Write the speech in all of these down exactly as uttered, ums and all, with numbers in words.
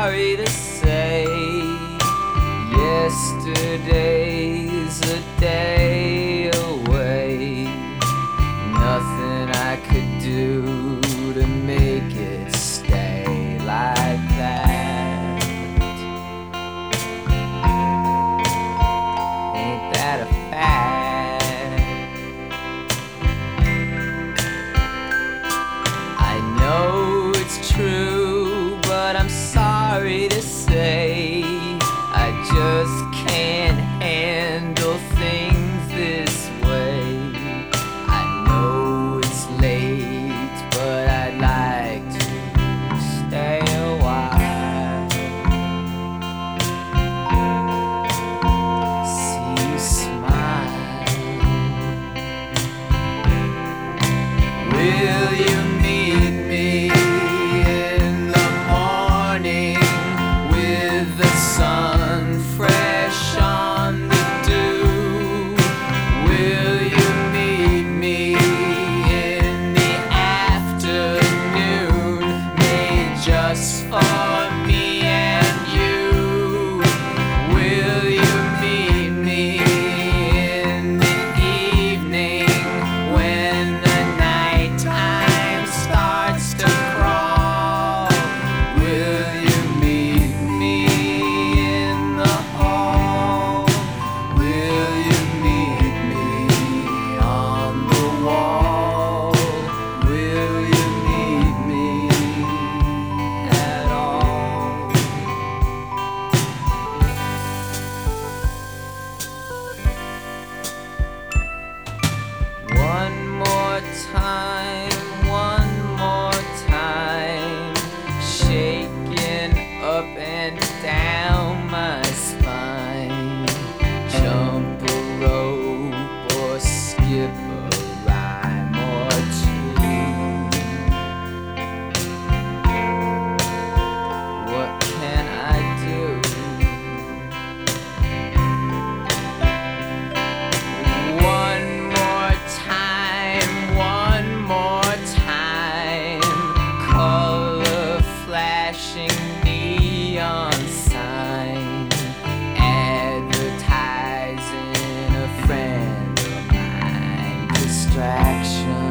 sorry to say, yesterday's a day away. Nothing I could do to make it stay like that. Ain't that a fact? I know it's true, but I'm sorry to say I just can't handle things this way. I know it's late, but I'd like to stay a while. See you smile. Will you meet me in the morning with the sun fresh on the dew? Will you meet me in the afternoon, made just for me and you? Will you meet me in the evening when the nighttime starts to crawl? Will you meet me in the hall? Will you meet me on the wall? Will you meet me at all? One more time, one more time, shaking up and down my spine. Jump a rope or skip a rhyme or two. What can I do? One more time, one more time, color flashing neon sign, advertising a friend of mine, distraction,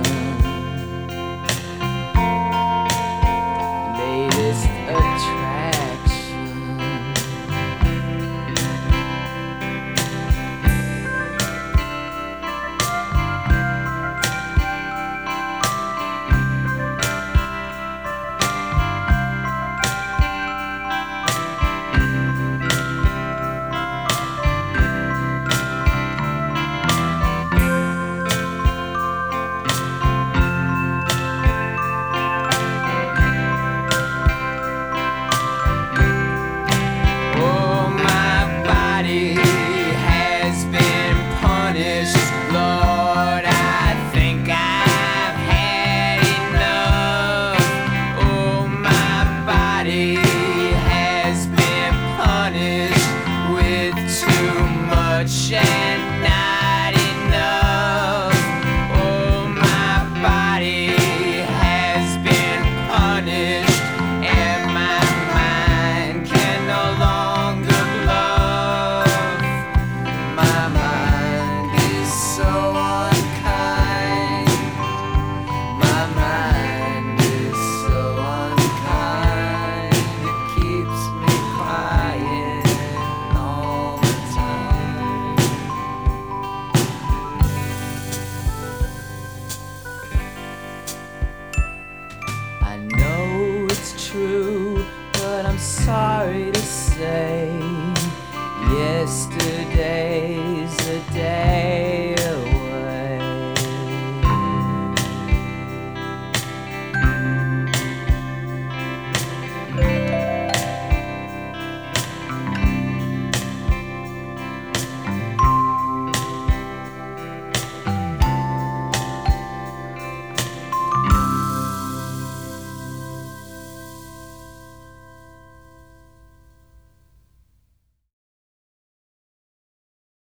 latest attraction. Oh, my body has been punished, Lord. I think I've had enough. Oh, my body has been punished with too much and not enough. Oh, my body has been punished, and my mind can no longer love. My mind is so unkind. My mind is so unkind. It keeps me crying all the time. I know it's true, but I'm sorry to say, yesterday